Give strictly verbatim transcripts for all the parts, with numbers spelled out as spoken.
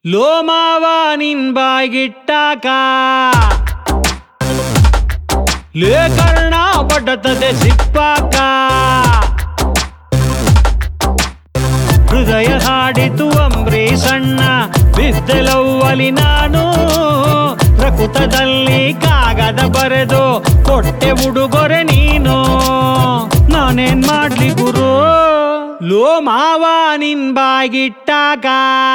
low ಮಾವ ನಿನ್ ಬಾಯ್ಗಿಟ್ಟಾಕ ಲೇ ಕರ್ಣ ಬಡತದೆ ಸಿಪ್ಪಾಕ ಹೃದಯ ಹಾಡಿತು ಅಂಬರೀಷಣ್ಣ ಬಿದ್ದೆಲವ್ವಲಿ ನಾನು ಪ್ರಕೃತದಲ್ಲಿ ಕಾಗದ ಬರೆದು ಕೊಟ್ಟೆ ಉಡುಗೊರೆ ನೀನು ನಾನೇನ್ ಮಾಡ್ಲಿ ಗುರು ಲೋ ಮಾವ ನಿನ್ ಬಾಯ್ಗಿಟ್ಟಾಕ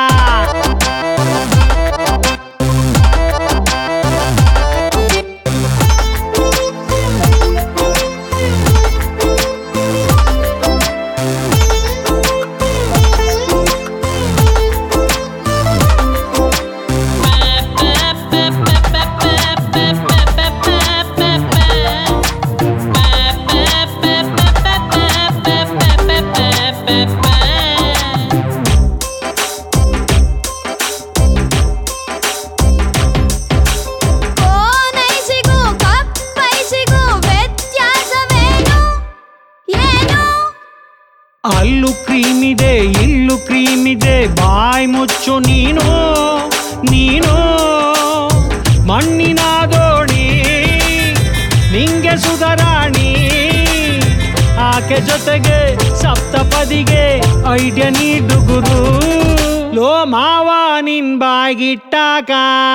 ಅಲ್ಲೂ ಕ್ರೀಮಿದೆ ಇಲ್ಲೂ ಕ್ರೀಮಿದೆ ಬಾಯ್ ಮುಚ್ಚು ನೀನು ನೀನು ಮಣ್ಣಿನ ದೋಣಿ ನಿಂಗೆ ಸುಧರಾಣಿ ಆಕೆ ಜೊತೆಗೆ ಸಪ್ತಪದಿಗೆ ಐಡಿಯಾ ನೀಡು ಗುರು ಲೋ ಮಾವ ನಿನ್ ಬಾಯ್ಗಿಟ್ಟಾಕ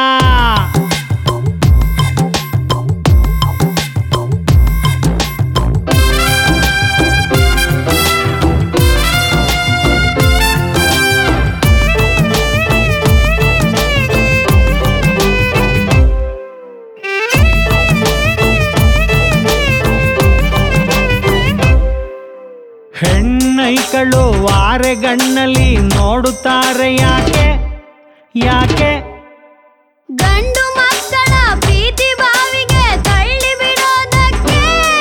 ಹೆಣ್ಣೈಕಳು ವಾರೆಗಣ್ಣಲ್ಲಿ ನೋಡುತ್ತಾರೆ ಯಾಕೆ ಯಾಕೆ ಗಂಡು ಮಕ್ಕಳ ಪ್ರೀತಿ ಬಾವಿಗೆ ತಳ್ಳಿ ಬಿಡೋದಕ್ಕೆ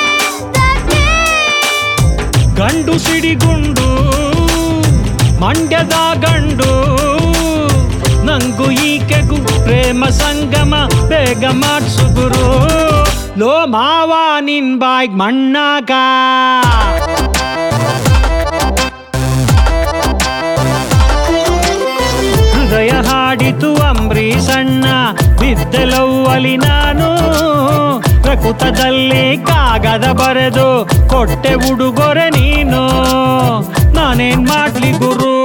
ಗಂಡು ಸಿಡಿಗುಂಡು ಮಂಡ್ಯದ ಗಂಡು ನಂಗು ಈಕೆಗೂ ಪ್ರೇಮ ಸಂಗಮ ಬೇಗ ಮಾಡ್ಸು ಗುರು ಲೋ ಮಾವ ನಿನ್ ಬಾಯ್ಗ್ ಮಣ್ಣಾಗ ಹೃದಯ ಹಾಡಿತು ಅಂಬರೀಷಣ್ಣ ಬಿದ್ದೆಲವ್ವಲಿ ನಾನು ಪ್ರಕೃತದಲ್ಲಿ ಕಾಗದ ಬರೆದು ಕೊಟ್ಟೆ ಉಡುಗೊರೆ ನೀನು ನಾನೇನ್ ಮಾಡ್ಲಿ ಗುರು